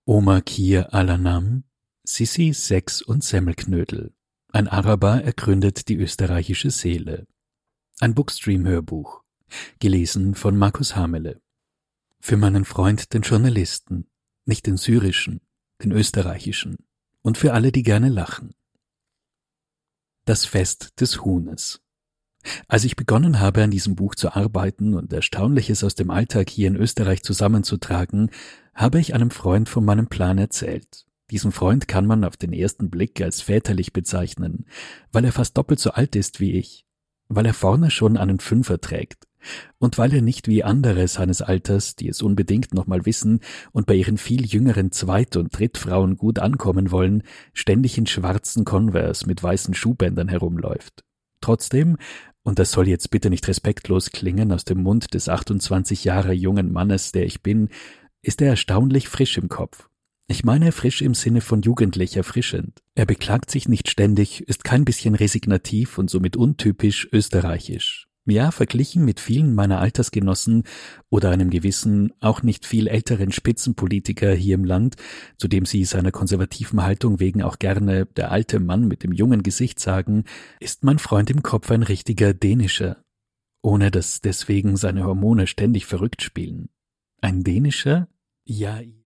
Omar Kir Alanam, Sissi, Sex und Semmelknödel. Ein Araber ergründet die österreichische Seele. Ein Bookstream-Hörbuch. Gelesen von Markus Hamele. Für meinen Freund, den Journalisten. Nicht den syrischen, den österreichischen. Und für alle, die gerne lachen. Das Fest des Huhnes. Als ich begonnen habe, an diesem Buch zu arbeiten und Erstaunliches aus dem Alltag hier in Österreich zusammenzutragen, habe ich einem Freund von meinem Plan erzählt. Diesen Freund kann man auf den ersten Blick als väterlich bezeichnen, weil er fast doppelt so alt ist wie ich, weil er vorne schon einen Fünfer trägt und weil er nicht wie andere seines Alters, die es unbedingt nochmal wissen und bei ihren viel jüngeren Zweit- und Drittfrauen gut ankommen wollen, ständig in schwarzen Converse mit weißen Schuhbändern herumläuft. Trotzdem, und das soll jetzt bitte nicht respektlos klingen aus dem Mund des 28 Jahre jungen Mannes, der ich bin, ist er erstaunlich frisch im Kopf. Ich meine frisch im Sinne von jugendlich erfrischend. Er beklagt sich nicht ständig, ist kein bisschen resignativ und somit untypisch österreichisch. Ja, verglichen mit vielen meiner Altersgenossen oder einem gewissen, auch nicht viel älteren Spitzenpolitiker hier im Land, zu dem sie seiner konservativen Haltung wegen auch gerne der alte Mann mit dem jungen Gesicht sagen, ist mein Freund im Kopf ein richtiger Dänischer, ohne dass deswegen seine Hormone ständig verrückt spielen. Ein Dänischer? Ja,